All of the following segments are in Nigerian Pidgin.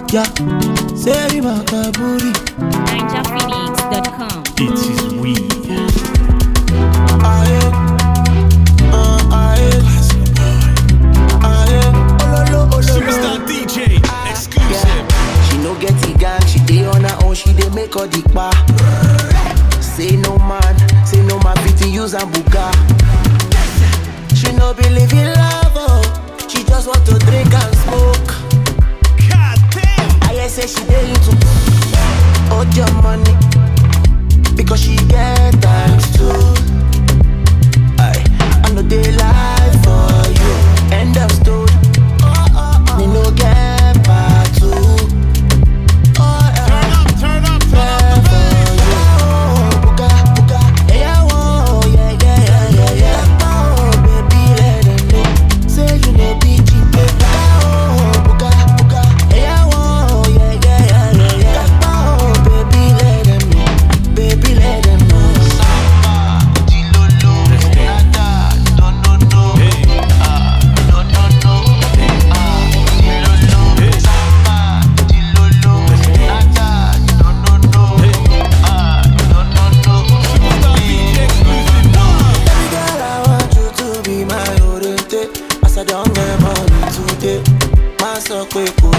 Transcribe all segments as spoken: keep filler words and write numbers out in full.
Yeah, say Makaburi. Ninja Phoenix dot com. It is we. Aye, uh, aye, aye. Ololo, ololo. Superstar D J, exclusive. She no get the gang, she dey on her own, she dey make all the pa. Say no man, say no man fit use and buga. She no believe in love, oh. She just want to drink and smoke. God damn. I hear say she dey into hold your money because she get times too. Aye, I know they lie for you. End of story. Me no get part two. Oh, yeah. Turn up, turn up, turn up the bass. Buga, buga, yeah, whoa, yeah, yeah, yeah, yeah, yeah. Oh, baby, let them know. Say you know be cheap, baby. Oh, buga, buga, yeah, whoa, yeah, yeah, yeah, yeah, yeah. Oh, baby, let them know. Baby, let them know. Samba, dilolo, nada, no, no, no. Ah, no, no, no. Ah, dilolo, samba, dilolo, nada, no, no, no. Ah, no, no, no. Superstar D J, exclusive. Baby girl, I want you to be my oriente. As I don't get money today, my so quick could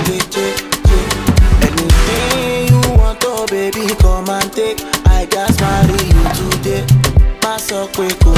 anything you want, oh baby, come and take. I just marry you today. My so quick could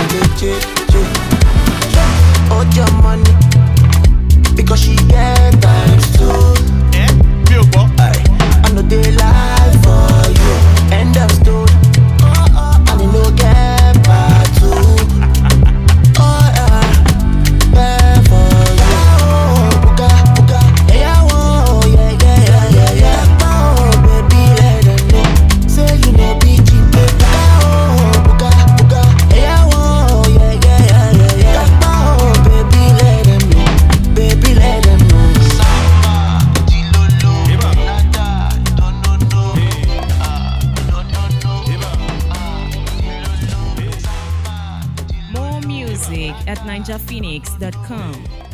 hold your money because she get times too. Eh? Billboard. Aye, I know they lie for you. End of story. And you no get part two. Oh yeah, yeah for you. Oh, buga, buga, yeah, whoa, yeah, yeah, yeah, yeah, yeah. Oh, baby, let them know. Say you know be cheap, baby. Oh, buga, buga, yeah, whoa, yeah, yeah, yeah, yeah, yeah. Oh, baby, let them know. Baby, let them know. Samba, dilolo, Eba. nada, no, no, no. Hey. Ah, no, no, no. Eba. Ah, dilolo, samba, dilolo. More music at ninja phoenix dot com.